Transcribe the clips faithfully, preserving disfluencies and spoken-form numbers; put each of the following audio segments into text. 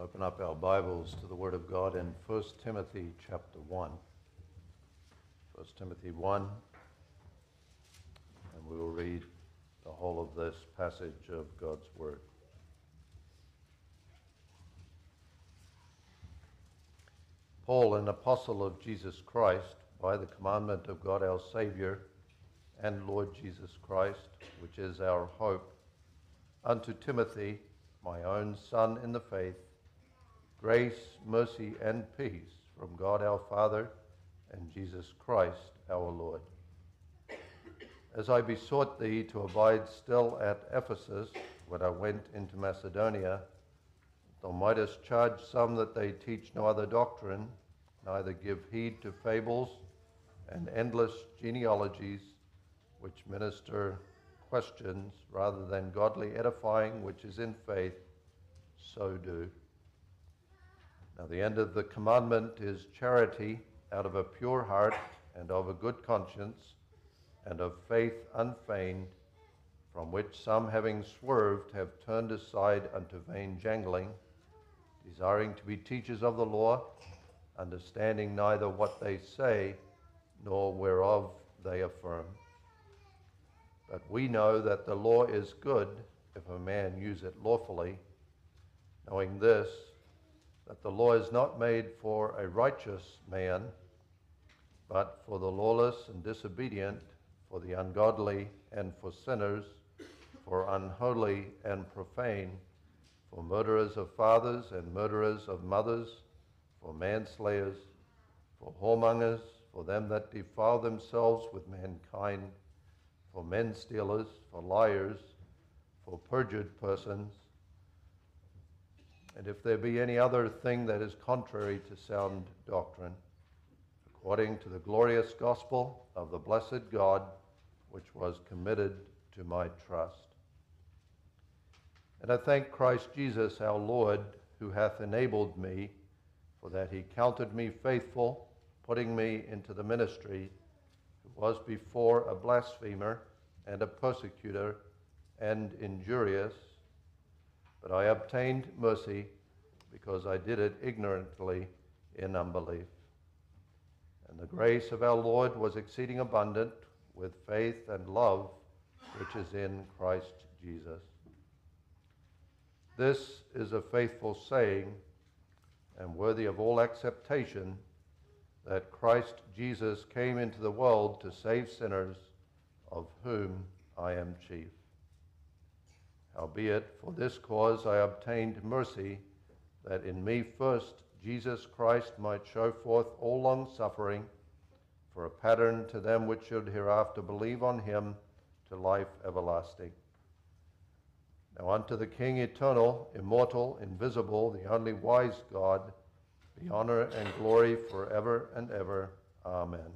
Open up our Bibles to the Word of God in First Timothy chapter one. First Timothy one, and we will read the whole of this passage of God's Word. Paul, an apostle of Jesus Christ, by the commandment of God our Saviour and Lord Jesus Christ, which is our hope, unto Timothy, my own son in the faith, grace, mercy, and peace from God our Father and Jesus Christ our Lord. As I besought thee to abide still at Ephesus when I went into Macedonia, thou mightest charge some that they teach no other doctrine, neither give heed to fables and endless genealogies, which minister questions rather than godly edifying, which is in faith, so do. Now the end of the commandment is charity out of a pure heart and of a good conscience and of faith unfeigned, from which some having swerved have turned aside unto vain jangling, desiring to be teachers of the law, understanding neither what they say nor whereof they affirm. But we know that the law is good if a man use it lawfully, knowing this, that the law is not made for a righteous man, but for the lawless and disobedient, for the ungodly and for sinners, for unholy and profane, for murderers of fathers and murderers of mothers, for manslayers, for whoremongers, for them that defile themselves with mankind, for men stealers, for liars, for perjured persons, and if there be any other thing that is contrary to sound doctrine, according to the glorious gospel of the blessed God, which was committed to my trust. And I thank Christ Jesus our Lord, who hath enabled me, for that he counted me faithful, putting me into the ministry, who was before a blasphemer and a persecutor and injurious, but I obtained mercy because I did it ignorantly in unbelief. And the grace of our Lord was exceeding abundant with faith and love, which is in Christ Jesus. This is a faithful saying and worthy of all acceptation, that Christ Jesus came into the world to save sinners, of whom I am chief. Howbeit, for this cause I obtained mercy, that in me first Jesus Christ might show forth all long-suffering, for a pattern to them which should hereafter believe on him to life everlasting. Now unto the King eternal, immortal, invisible, the only wise God, be honor and glory forever and ever. Amen.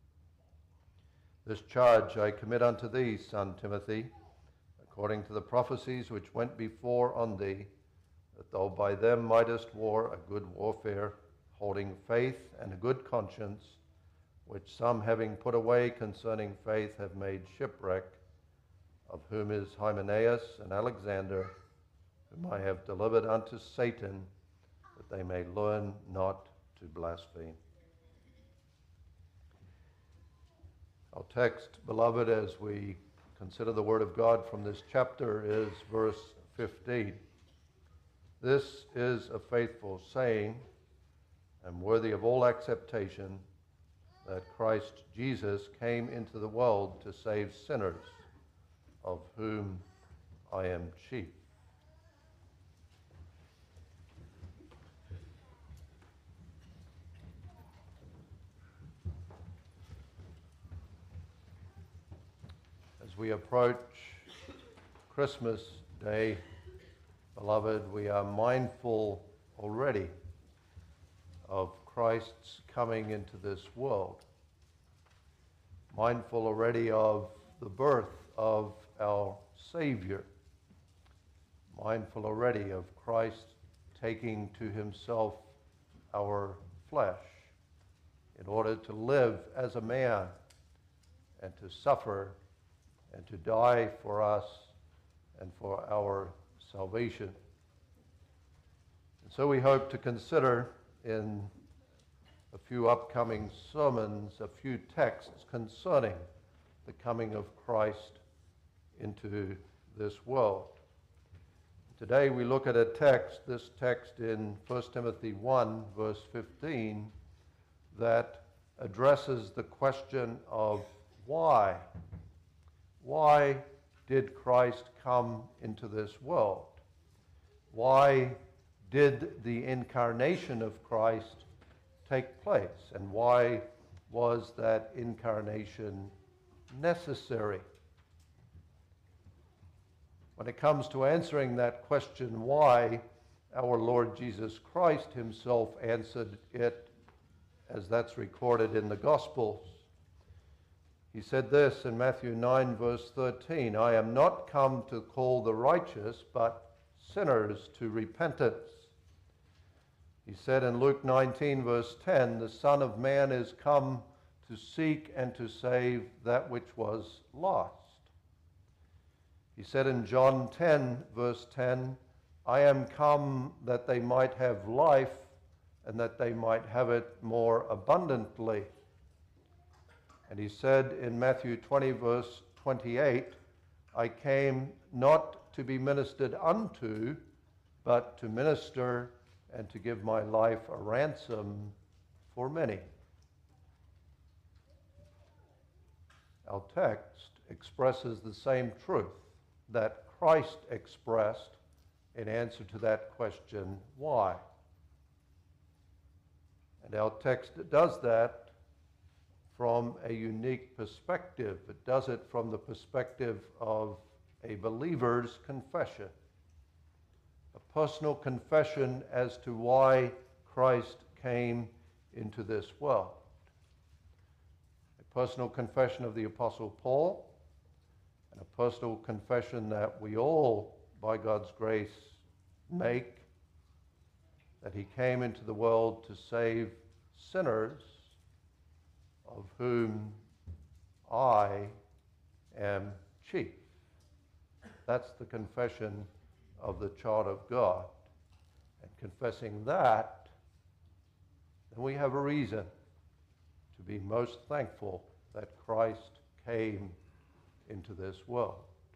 This charge I commit unto thee, son Timothy, according to the prophecies which went before on thee, that thou by them mightest war a good warfare, holding faith and a good conscience, which some having put away concerning faith have made shipwreck, of whom is Hymenaeus and Alexander, whom I have delivered unto Satan, that they may learn not to blaspheme. Our text, beloved, as we consider the word of God from this chapter, is verse fifteen. This is a faithful saying and worthy of all acceptation, that Christ Jesus came into the world to save sinners, of whom I am chief. As we approach Christmas Day, beloved, we are mindful already of Christ's coming into this world, mindful already of the birth of our Savior, mindful already of Christ taking to himself our flesh in order to live as a man and to suffer and to die for us and for our salvation. So we hope to consider in a few upcoming sermons a few texts concerning the coming of Christ into this world. Today we look at a text, this text in First Timothy one, verse fifteen, that addresses the question of why. Why did Christ come into this world? Why did the incarnation of Christ take place? And why was that incarnation necessary? When it comes to answering that question, why, our Lord Jesus Christ himself answered it as that's recorded in the Gospels. He said this in Matthew nine, verse thirteen, I am not come to call the righteous, but sinners to repentance. He said in Luke nineteen, verse ten, the Son of Man is come to seek and to save that which was lost. He said in John ten, verse ten, I am come that they might have life and that they might have it more abundantly. And he said in Matthew twenty, verse twenty-eight, I came not to be ministered unto, but to minister and to give my life a ransom for many. Our text expresses the same truth that Christ expressed in answer to that question, why? And our text does that from a unique perspective. It does it from the perspective of a believer's confession, a personal confession as to why Christ came into this world. A personal confession of the Apostle Paul, and a personal confession that we all, by God's grace, make, that he came into the world to save sinners, of whom I am chief. That's the confession of the child of God. And confessing that, then we have a reason to be most thankful that Christ came into this world.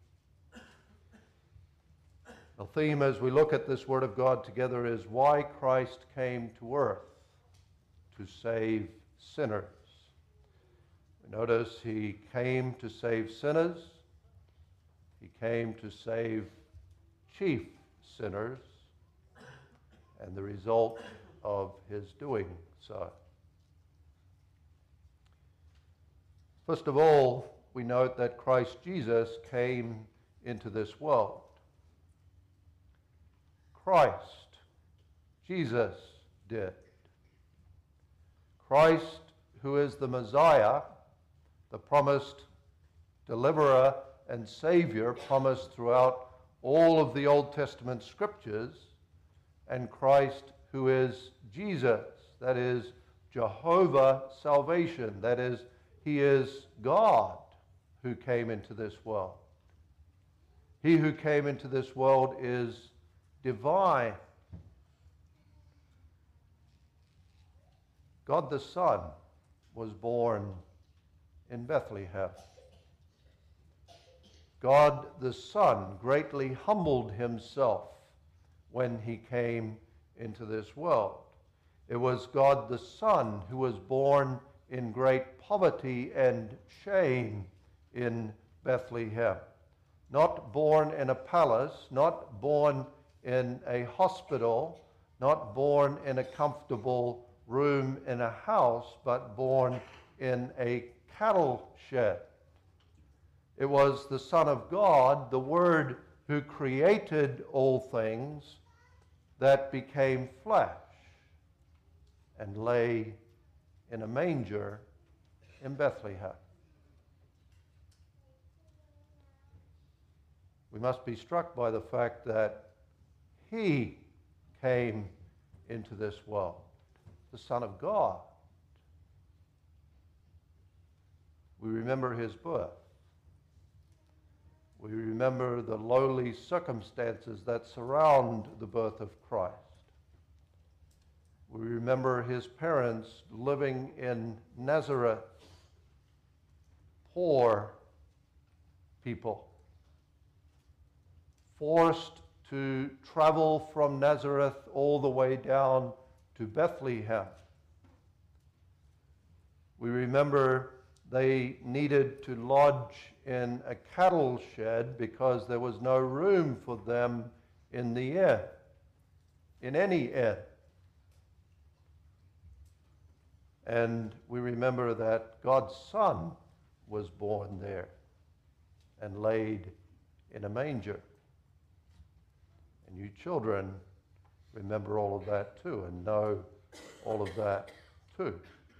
The theme as we look at this Word of God together is why Christ came to earth to save sinners. We notice he came to save sinners. He came to save chief sinners, and the result of his doing so. First of all, we note that Christ Jesus came into this world. Christ, Jesus did. Christ, who is the Messiah, the promised deliverer and Savior promised throughout all of the Old Testament scriptures, and Christ, who is Jesus, that is Jehovah salvation, that is, he is God who came into this world. He who came into this world is divine. God the Son was born in Bethlehem. God the Son greatly humbled himself when he came into this world. It was God the Son who was born in great poverty and shame in Bethlehem. Not born in a palace, not born in a hospital, not born in a comfortable room in a house, but born in a cattle shed. It was the Son of God, the Word who created all things, that became flesh and lay in a manger in Bethlehem. We must be struck by the fact that he came into this world, the Son of God. We remember his birth. We remember the lowly circumstances that surround the birth of Christ. We remember his parents living in Nazareth, poor people, forced to travel from Nazareth all the way down to Bethlehem. We remember they needed to lodge in a cattle shed because there was no room for them in the inn, in any inn. And we remember that God's Son was born there and laid in a manger. And you children remember all of that too and know all of that too.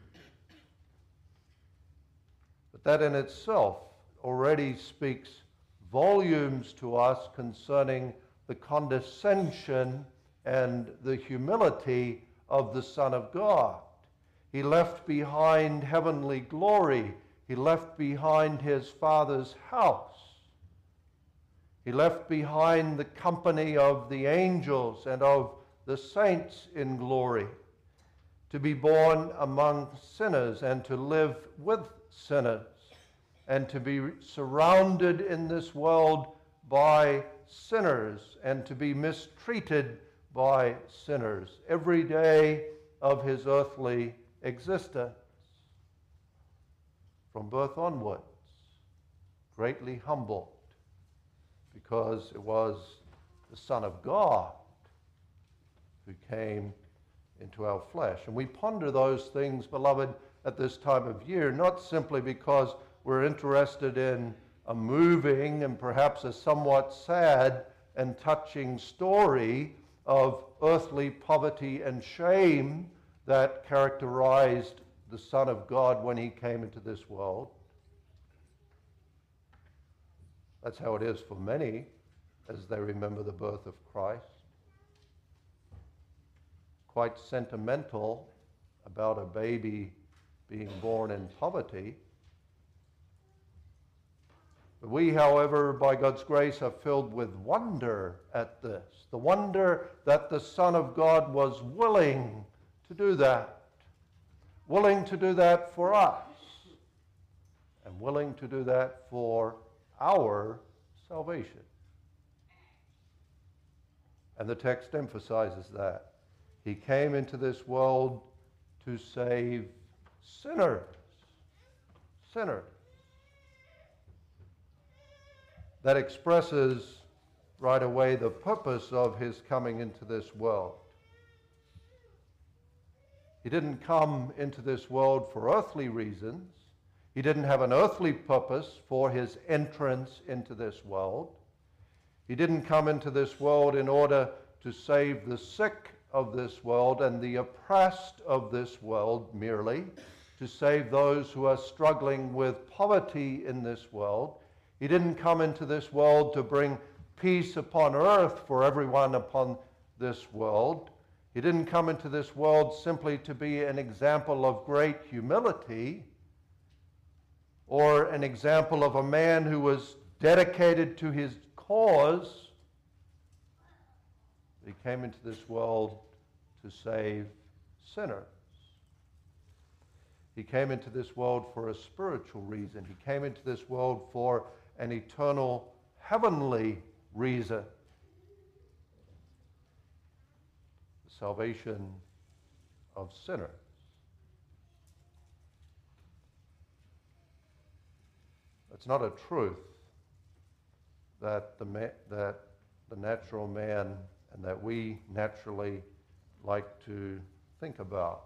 But that in itself already speaks volumes to us concerning the condescension and the humility of the Son of God. He left behind heavenly glory. He left behind his Father's house. He left behind the company of the angels and of the saints in glory, to be born among sinners and to live with sinners, and to be surrounded in this world by sinners and to be mistreated by sinners every day of his earthly existence. From birth onwards, greatly humbled, because it was the Son of God who came into our flesh. And we ponder those things, beloved, at this time of year, not simply because we're interested in a moving and perhaps a somewhat sad and touching story of earthly poverty and shame that characterized the Son of God when he came into this world. That's how it is for many as they remember the birth of Christ. Quite sentimental about a baby being born in poverty. But we, however, by God's grace, are filled with wonder at this. The wonder that the Son of God was willing to do that. Willing to do that for us. And willing to do that for our salvation. And the text emphasizes that. He came into this world to save sinners. Sinners. That expresses right away the purpose of his coming into this world. He didn't come into this world for earthly reasons. He didn't have an earthly purpose for his entrance into this world. He didn't come into this world in order to save the sick of this world and the oppressed of this world merely, to save those who are struggling with poverty in this world. He didn't come into this world to bring peace upon earth for everyone upon this world. He didn't come into this world simply to be an example of great humility or an example of a man who was dedicated to his cause. He came into this world to save sinners. He came into this world for a spiritual reason. He came into this world for an eternal, heavenly reason. The salvation of sinners. It's not a truth that the, ma- that the natural man and that we naturally like to think about.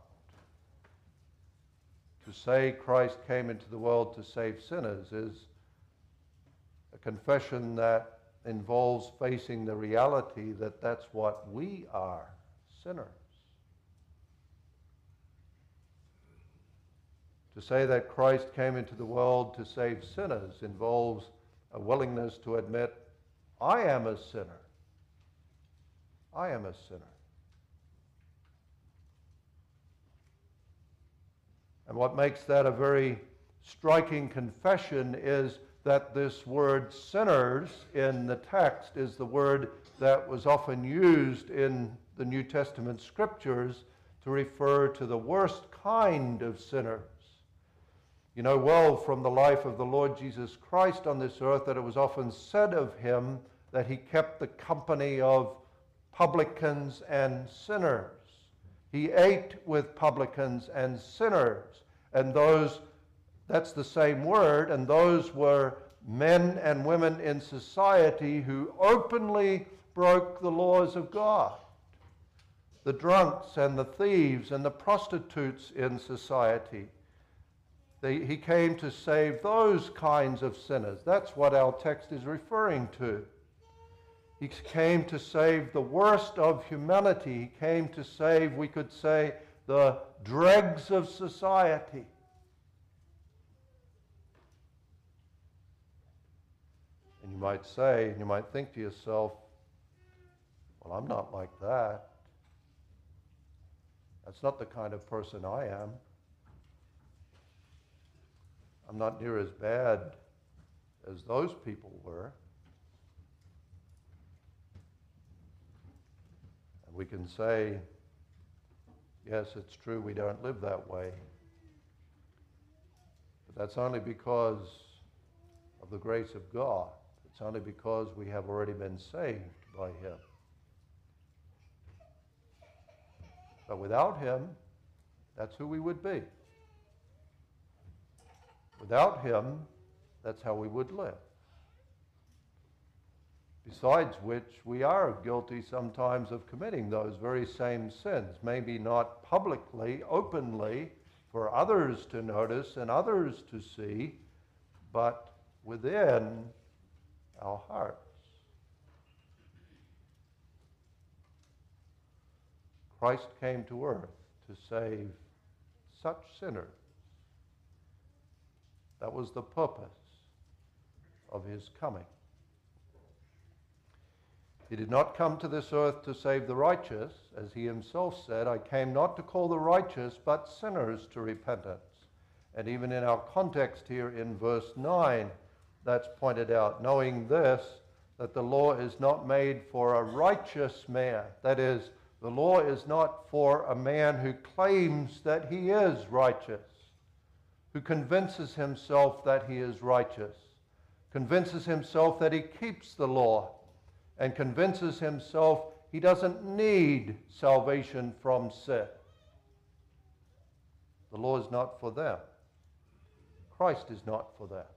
To say Christ came into the world to save sinners is a confession that involves facing the reality that that's what we are, sinners. To say that Christ came into the world to save sinners involves a willingness to admit, I am a sinner. I am a sinner. And what makes that a very striking confession is that this word sinners in the text is the word that was often used in the New Testament scriptures to to refer to the worst kind of sinners. You know well from the life of the Lord Jesus Christ on this earth that it was often said of him that he kept the company of publicans and sinners. He ate with publicans and sinners, and those, that's the same word, and those were men and women in society who openly broke the laws of God. The drunks and the thieves and the prostitutes in society. They, he came to save those kinds of sinners. That's what our text is referring to. He came to save the worst of humanity. He came to save, we could say, the dregs of society. And you might say, and you might think to yourself, well, I'm not like that. That's not the kind of person I am. I'm not near as bad as those people were. And we can say, yes, it's true, we don't live that way. But that's only because of the grace of God. It's only because we have already been saved by him. But without him, that's who we would be. Without him, that's how we would live. Besides which, we are guilty sometimes of committing those very same sins. Maybe not publicly, openly, for others to notice and others to see, but within our hearts. Christ came to earth to save such sinners. That was the purpose of his coming. He did not come to this earth to save the righteous, as he himself said, I came not to call the righteous, but sinners to repentance. And even in our context here in verse nine, that's pointed out, knowing this, that the law is not made for a righteous man. That is, the law is not for a man who claims that he is righteous, who convinces himself that he is righteous, convinces himself that he keeps the law, and convinces himself he doesn't need salvation from sin. The law is not for them. Christ is not for them.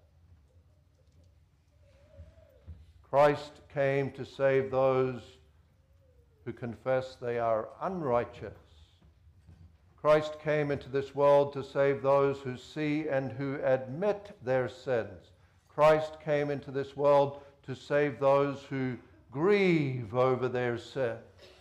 Christ came to save those who confess they are unrighteous. Christ came into this world to save those who see and who admit their sins. Christ came into this world to save those who grieve over their sins.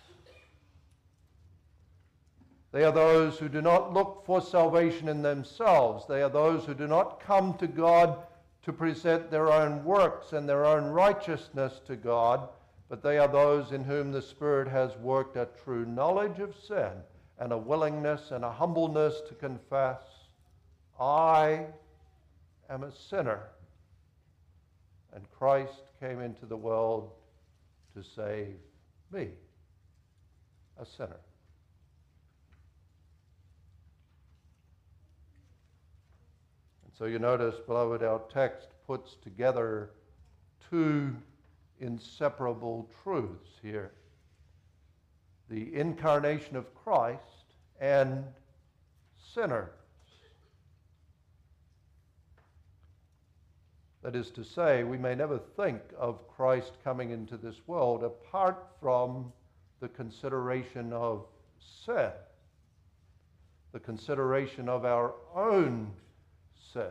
They are those who do not look for salvation in themselves. They are those who do not come to God to present their own works and their own righteousness to God, but they are those in whom the Spirit has worked a true knowledge of sin and a willingness and a humbleness to confess, I am a sinner, and Christ came into the world to save me, a sinner. And so you notice, beloved, our text puts together two inseparable truths here. The incarnation of Christ and sinners. That is to say, we may never think of Christ coming into this world apart from the consideration of sin, the consideration of our own sin.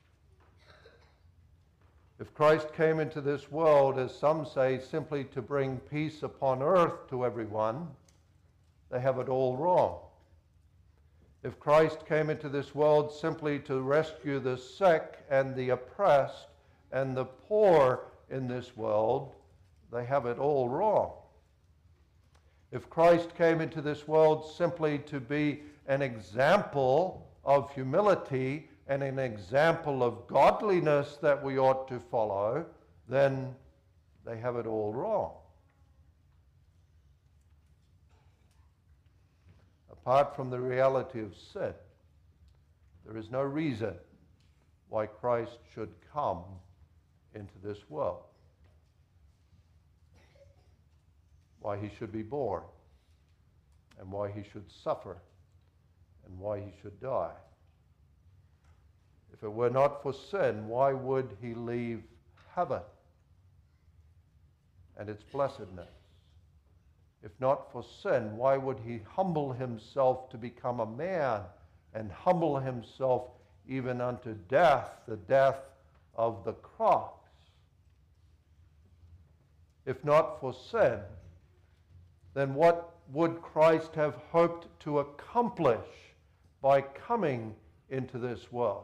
If Christ came into this world, as some say, simply to bring peace upon earth to everyone, they have it all wrong. If Christ came into this world simply to rescue the sick and the oppressed and the poor in this world, they have it all wrong. If Christ came into this world simply to be an example of humility and an example of godliness that we ought to follow, then they have it all wrong. apart from the reality of sin, there is no reason why Christ should come into this world, why he should be born, and why he should suffer, and why he should die. If it were not for sin, why would he leave heaven and its blessedness? If not for sin, why would he humble himself to become a man and humble himself even unto death, the death of the cross? If not for sin, then what would Christ have hoped to accomplish by coming into this world?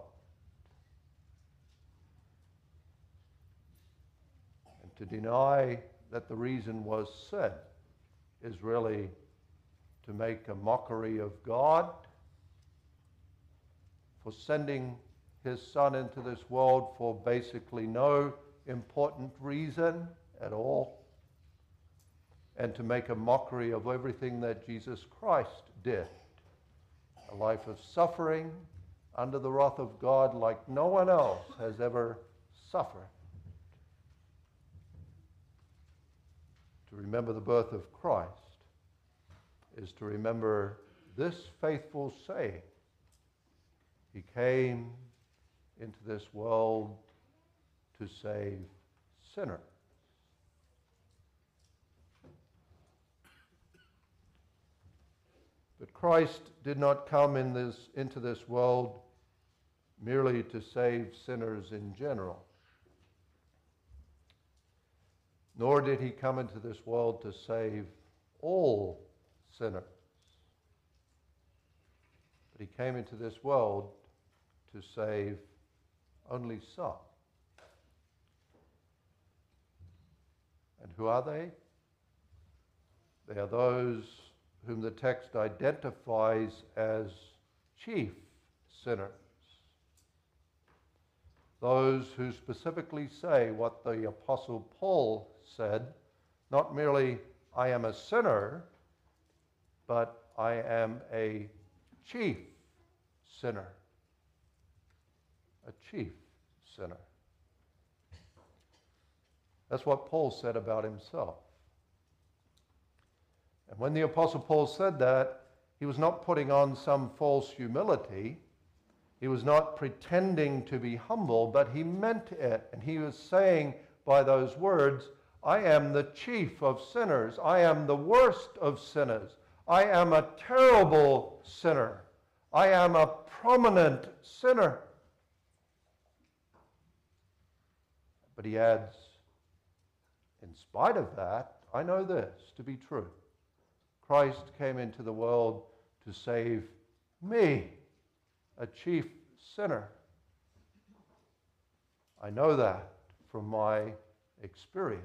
And to deny that the reason was sin is really to make a mockery of God for sending his Son into this world for basically no important reason at all, and to make a mockery of everything that Jesus Christ did. A life of suffering under the wrath of God like no one else has ever suffered. To remember the birth of Christ is to remember this faithful saying. He came into this world to save sinners. But Christ did not come in this, into this world merely to save sinners in general. Nor did he come into this world to save all sinners. But he came into this world to save only some. And who are they? They are those whom the text identifies as chief sinners. Those who specifically say what the Apostle Paul said, not merely, I am a sinner, but I am a chief sinner. A chief sinner. That's what Paul said about himself. And when the Apostle Paul said that, he was not putting on some false humility. He was not pretending to be humble, but he meant it. And he was saying by those words, I am the chief of sinners. I am the worst of sinners. I am a terrible sinner. I am a prominent sinner. But he adds, in spite of that, I know this to be true. Christ came into the world to save me, a chief sinner. I know that from my experience.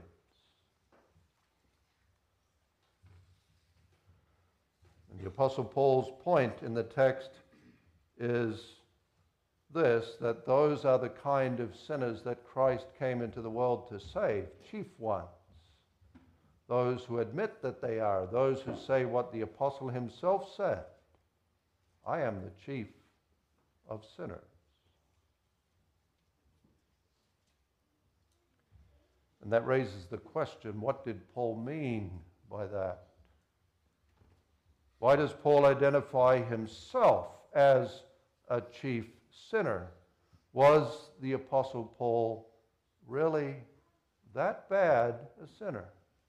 And the Apostle Paul's point in the text is this, that those are the kind of sinners that Christ came into the world to save, chief ones. Those who admit that they are, those who say what the apostle himself said, I am the chief of sinners. And that raises the question, what did Paul mean by that? Why does Paul identify himself as a chief sinner? Was the Apostle Paul really that bad a sinner?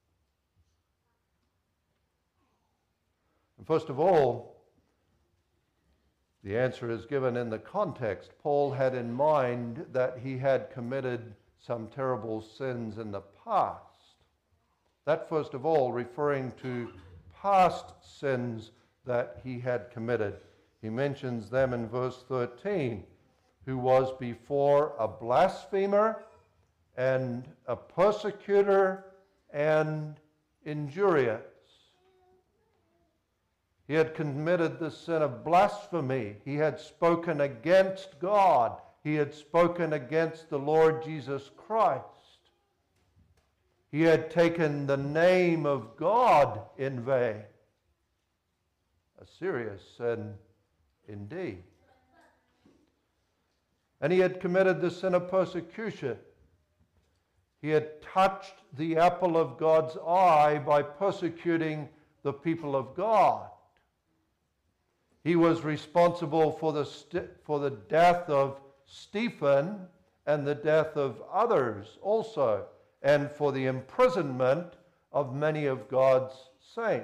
And first of all, the answer is given in the context. Paul had in mind that he had committed some terrible sins in the past. That, first of all, referring to past sins that he had committed. He mentions them in verse thirteen, who was before a blasphemer and a persecutor and injurious. He had committed the sin of blasphemy. He had spoken against God. He had spoken against the Lord Jesus Christ. He had taken the name of God in vain. a serious sin indeed. And he had committed the sin of persecution. He had touched the apple of God's eye by persecuting the people of God. He was responsible for the, st- for the death of Stephen and the death of others also, and for the imprisonment of many of God's saints.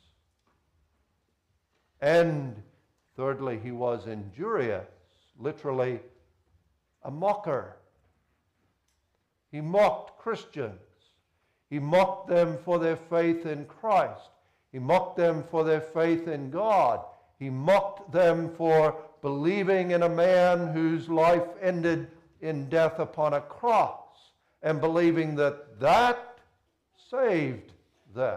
And thirdly, he was injurious, literally a mocker. He mocked Christians. He mocked them for their faith in Christ. He mocked them for their faith in God. He mocked them for believing in a man whose life ended in death upon a cross and believing that that saved them.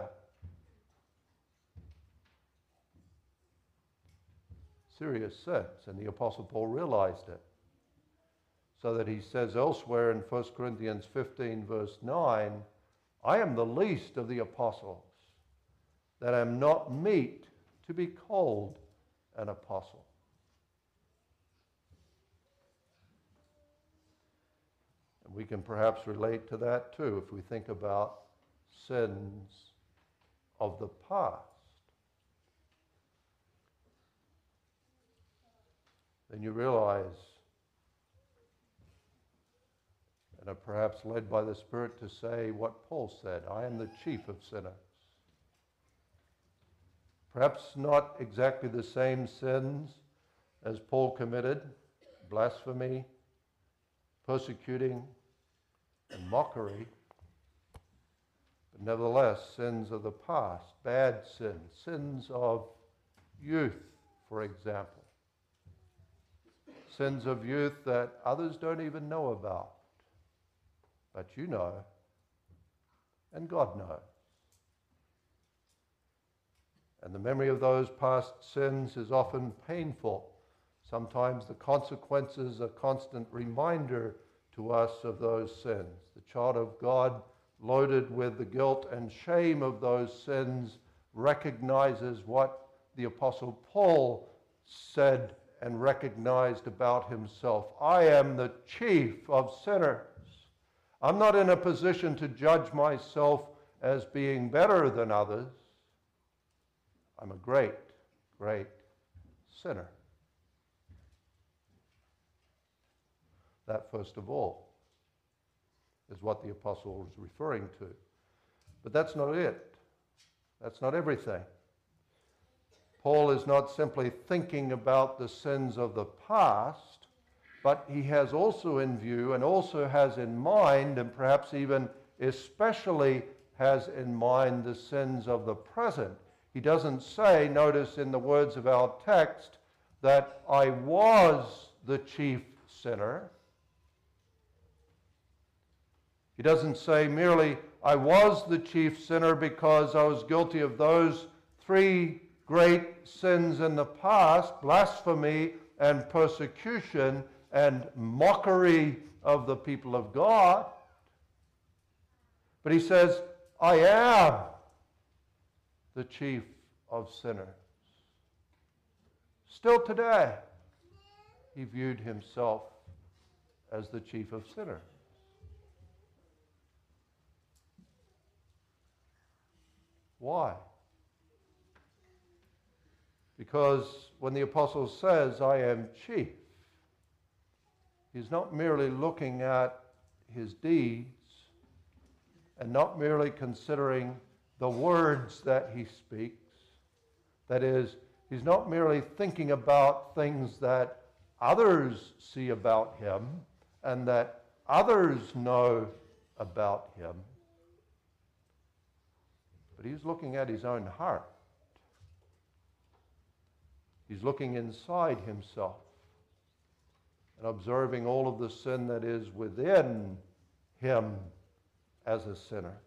Serious sense, and the Apostle Paul realized it. So that he says elsewhere in First Corinthians fifteen, verse nine, I am the least of the apostles, that am not meet to be called an apostle. And we can perhaps relate to that too if we think about sins of the past. Then you realize, and are perhaps led by the Spirit to say what Paul said, I am the chief of sinners. Perhaps not exactly the same sins as Paul committed, blasphemy, persecuting, and mockery, but nevertheless, sins of the past, bad sins, sins of youth, for example. Sins of youth that others don't even know about, but you know, and God knows. And the memory of those past sins is often painful. Sometimes the consequences are a constant reminder to us of those sins. The child of God, loaded with the guilt and shame of those sins, recognizes what the Apostle Paul said and recognized about himself. I am the chief of sinners. I'm not in a position to judge myself as being better than others. I'm a great, great sinner. That, first of all, is what the apostle is referring to. But that's not it. That's not everything. Paul is not simply thinking about the sins of the past, but he has also in view and also has in mind, and perhaps even especially has in mind, the sins of the present. He doesn't say, notice in the words of our text, that I was the chief sinner. He doesn't say merely, I was the chief sinner because I was guilty of those three great sins in the past, blasphemy and persecution and mockery of the people of God. But he says, I am the chief of sinners. Still today, he viewed himself as the chief of sinners. Why? Because when the apostle says, I am chief, he's not merely looking at his deeds and not merely considering the words that he speaks. That is, he's not merely thinking about things that others see about him and that others know about him, but he's looking at his own heart. He's looking inside himself and observing all of the sin that is within him as a sinner.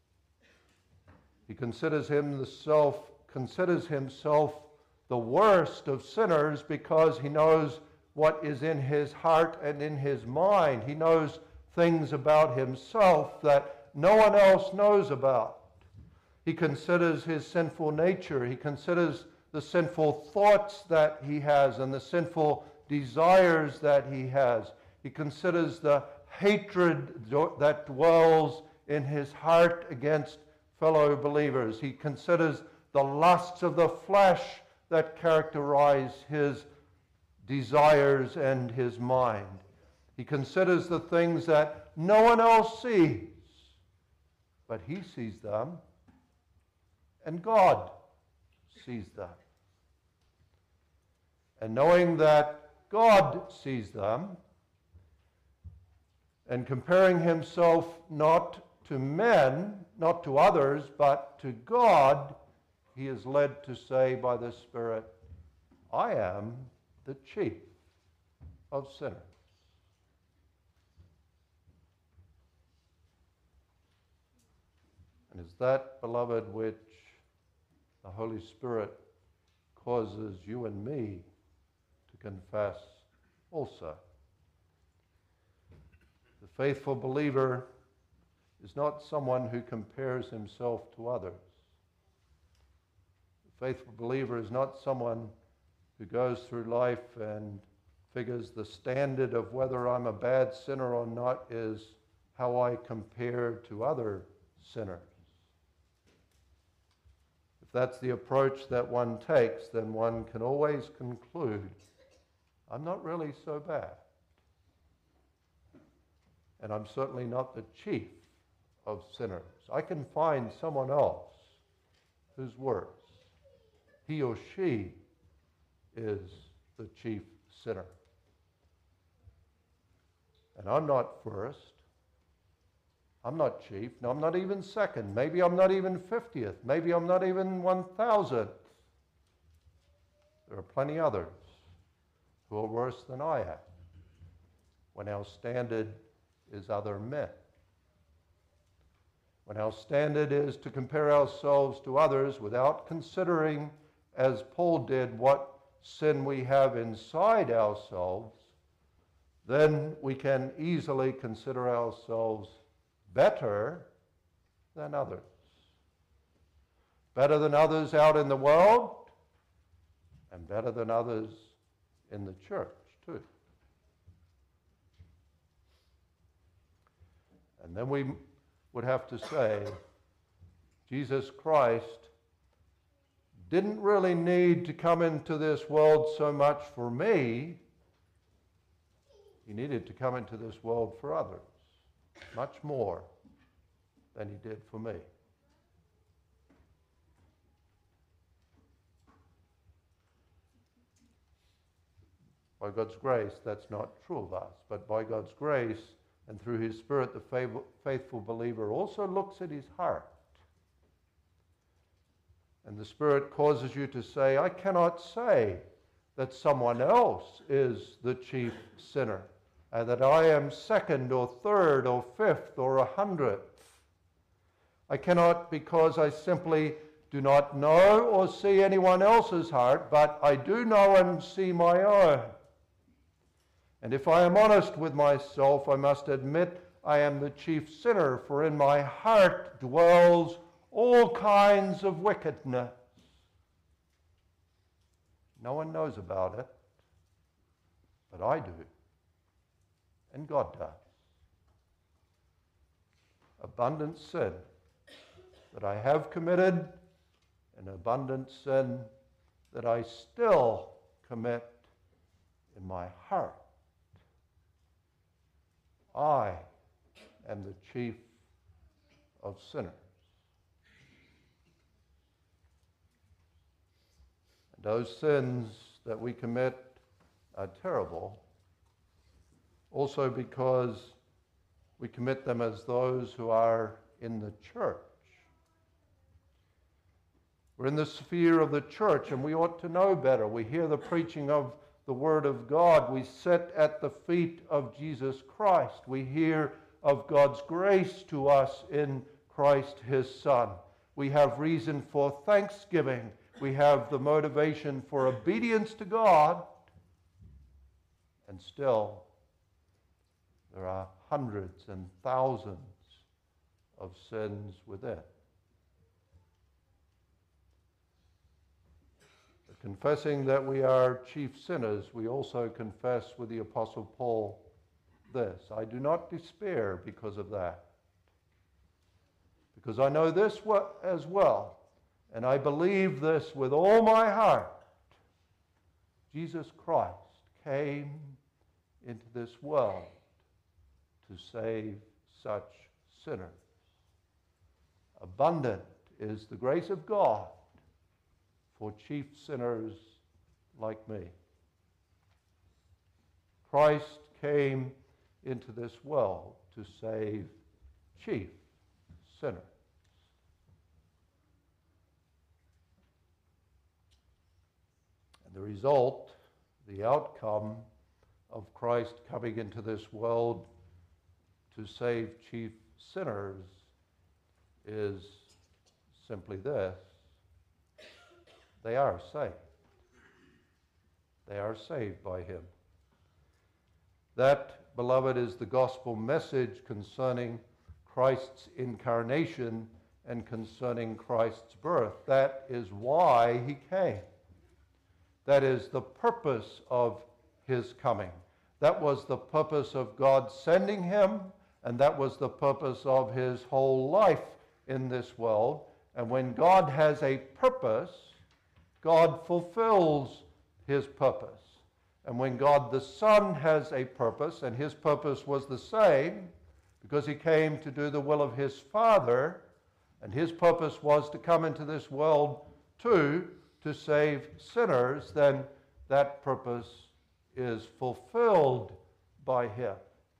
He considers himself, considers himself the worst of sinners because he knows what is in his heart and in his mind. He knows things about himself that no one else knows about. He considers his sinful nature. He considers the sinful thoughts that he has and the sinful desires that he has. He considers the hatred that dwells in his heart against fellow believers. He considers the lusts of the flesh that characterize his desires and his mind. He considers the things that no one else sees, but he sees them, and God sees them. And knowing that God sees them, and comparing himself not to men, not to others, but to God, he is led to say by the Spirit, I am the chief of sinners. And is that, beloved, which the Holy Spirit causes you and me to confess also? The faithful believer is not someone who compares himself to others. The faithful believer is not someone who goes through life and figures the standard of whether I'm a bad sinner or not is how I compare to other sinners. If that's the approach that one takes, then one can always conclude, I'm not really so bad. And I'm certainly not the chief of sinners. I can find someone else who's worse. He or she is the chief sinner. And I'm not first. I'm not chief. No, I'm not even second. Maybe I'm not even fiftieth. Maybe I'm not even one thousandth. There are plenty others who are worse than I am when our standard is other men. When our standard is to compare ourselves to others without considering, as Paul did, what sin we have inside ourselves, then we can easily consider ourselves better than others. Better than others out in the world, and better than others in the church, too. And then we would have to say, Jesus Christ didn't really need to come into this world so much for me. He needed to come into this world for others, much more than he did for me. By God's grace, that's not true of us, but by God's grace and through his Spirit, the faithful believer also looks at his heart. And the Spirit causes you to say, I cannot say that someone else is the chief sinner, and that I am second or third or fifth or a hundredth. I cannot, because I simply do not know or see anyone else's heart, but I do know and see my own. And if I am honest with myself, I must admit I am the chief sinner, for in my heart dwells all kinds of wickedness. No one knows about it, but I do, and God does. Abundant sin that I have committed, and abundant sin that I still commit in my heart. I am the chief of sinners. And those sins that we commit are terrible, also because we commit them as those who are in the church. We're in the sphere of the church, and we ought to know better. We hear the preaching of the Word of God. We sit at the feet of Jesus Christ. We hear of God's grace to us in Christ, his Son. We have reason for thanksgiving. We have the motivation for obedience to God. And still, there are hundreds and thousands of sins within. Confessing that we are chief sinners, we also confess with the Apostle Paul this: I do not despair because of that, because I know this as well, and I believe this with all my heart. Jesus Christ came into this world to save such sinners. Abundant is the grace of God for chief sinners like me. Christ came into this world to save chief sinners. And the result, the outcome of Christ coming into this world to save chief sinners is simply this: they are saved. They are saved by him. That, beloved, is the gospel message concerning Christ's incarnation and concerning Christ's birth. That is why he came. That is the purpose of his coming. That was the purpose of God sending him, and that was the purpose of his whole life in this world. And when God has a purpose, God fulfills his purpose. And when God the Son has a purpose, and his purpose was the same, because he came to do the will of his Father, and his purpose was to come into this world too, to save sinners, then that purpose is fulfilled by him.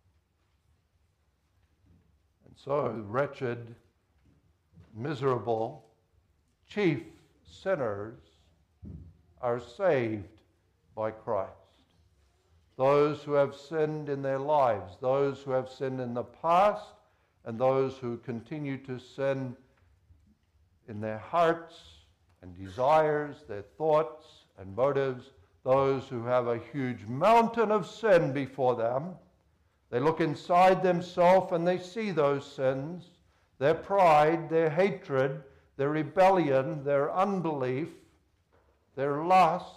And so, wretched, miserable, chief sinners are saved by Christ. Those who have sinned in their lives, those who have sinned in the past, and those who continue to sin in their hearts and desires, their thoughts and motives, those who have a huge mountain of sin before them. They look inside themselves and they see those sins, their pride, their hatred, their rebellion, their unbelief, their lusts,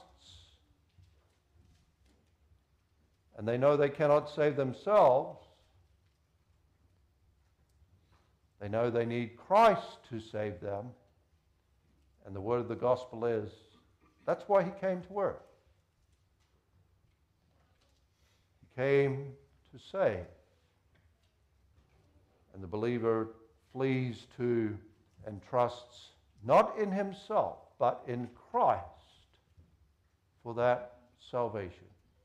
and they know they cannot save themselves. They know they need Christ to save them. And the word of the gospel is, that's why he came to earth. He came to save. And the believer flees to and trusts not in himself, but in Christ for that salvation.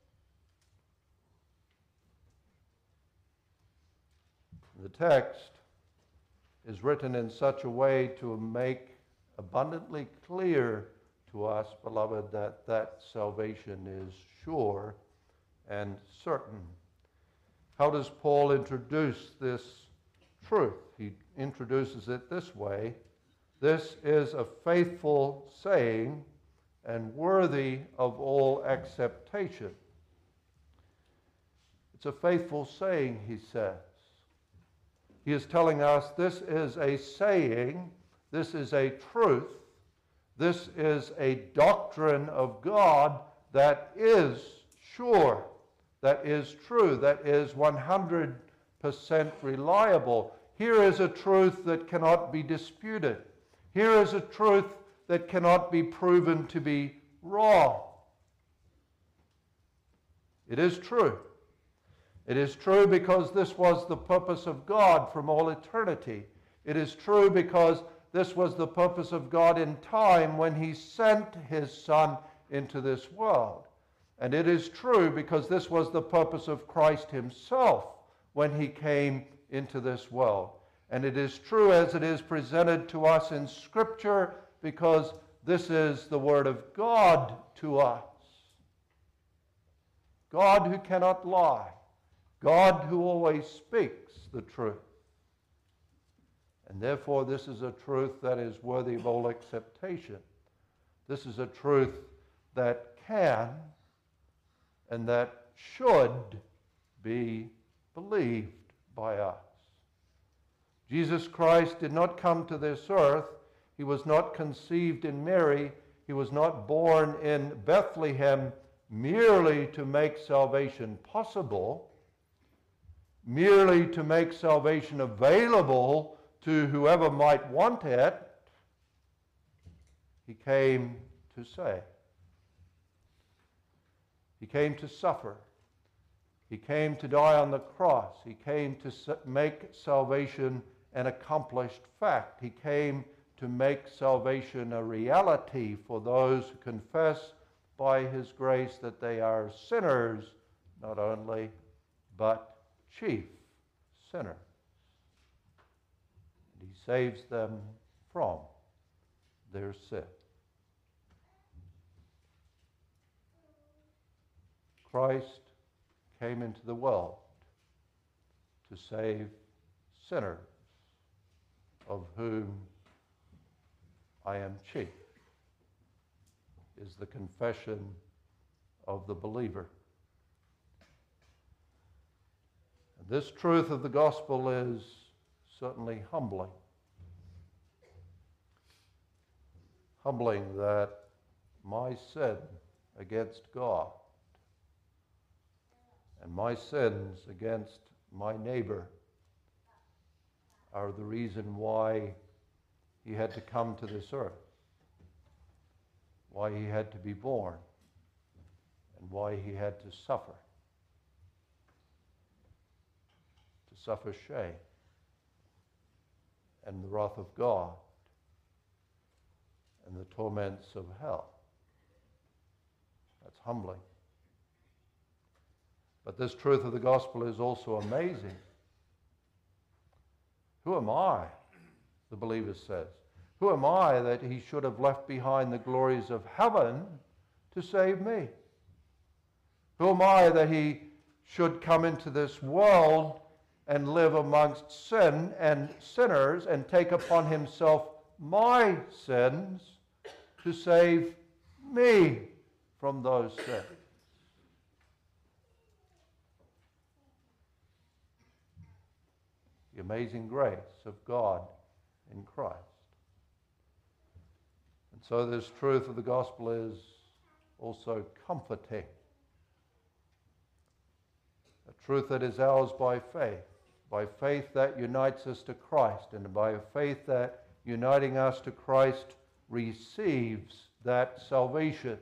The text is written in such a way to make abundantly clear to us, beloved, that that salvation is sure and certain. How does Paul introduce this truth? He introduces it this way: this is a faithful saying and worthy of all acceptation. It's a faithful saying, he says. He is telling us this is a saying, this is a truth, this is a doctrine of God that is sure, that is true, that is one hundred percent reliable. Here is a truth that cannot be disputed. Here is a truth that cannot be proven to be wrong. It is true. It is true because this was the purpose of God from all eternity. It is true because this was the purpose of God in time when he sent his Son into this world. And it is true because this was the purpose of Christ himself when he came into this world. And it is true as it is presented to us in Scripture because this is the Word of God to us. God who cannot lie. God who always speaks the truth. And therefore this is a truth that is worthy of all acceptation. This is a truth that can and that should be believed by us. Jesus Christ did not come to this earth. He was not conceived in Mary. He He was not born in Bethlehem merely to make salvation possible, merely to make salvation available to whoever might want it. He came to save. He came to suffer. He came to die on the cross. He came to make salvation an accomplished fact. He came to make salvation a reality for those who confess by his grace that they are sinners, not only, but chief sinners. And he saves them from their sin. Christ came into the world to save sinners, of whom I am chief, is the confession of the believer. And this truth of the gospel is certainly humbling. Humbling that my sin against God and my sins against my neighbor are the reason why he had to come to this earth, why he had to be born, and why he had to suffer. To suffer shame and the wrath of God and the torments of hell. That's humbling. But this truth of the gospel is also amazing. Who am I, the believer says? Who am I that he should have left behind the glories of heaven to save me? Who am I that he should come into this world and live amongst sin and sinners and take upon himself my sins to save me from those sins? The amazing grace of God in Christ. And so this truth of the gospel is also comforting. A truth that is ours by faith, by faith that unites us to Christ, and by a faith that uniting us to Christ receives that salvation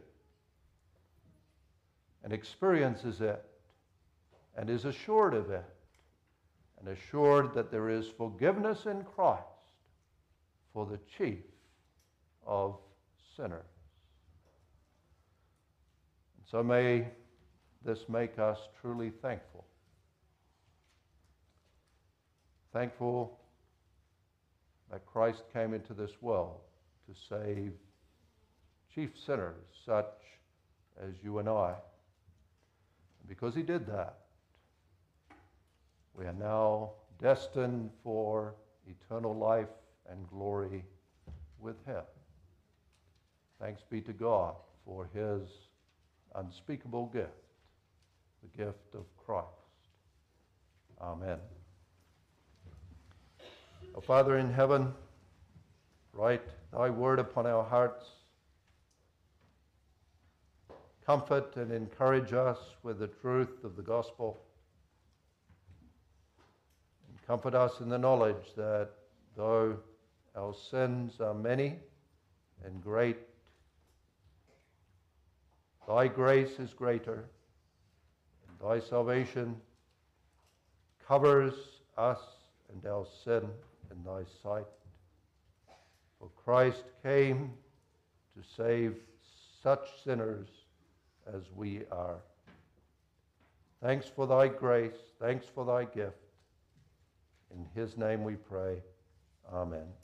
and experiences it and is assured of it, and assured that there is forgiveness in Christ for the chief of sinners. And so may this make us truly thankful. Thankful that Christ came into this world to save chief sinners such as you and I. And because he did that, we are now destined for eternal life and glory with him. Thanks be to God for his unspeakable gift, the gift of Christ. Amen. O Father in heaven, write thy word upon our hearts. Comfort and encourage us with the truth of the gospel. Comfort us in the knowledge that though our sins are many and great, thy grace is greater, and thy salvation covers us and our sin in thy sight. For Christ came to save such sinners as we are. Thanks for thy grace, thanks for thy gift. In his name we pray. Amen.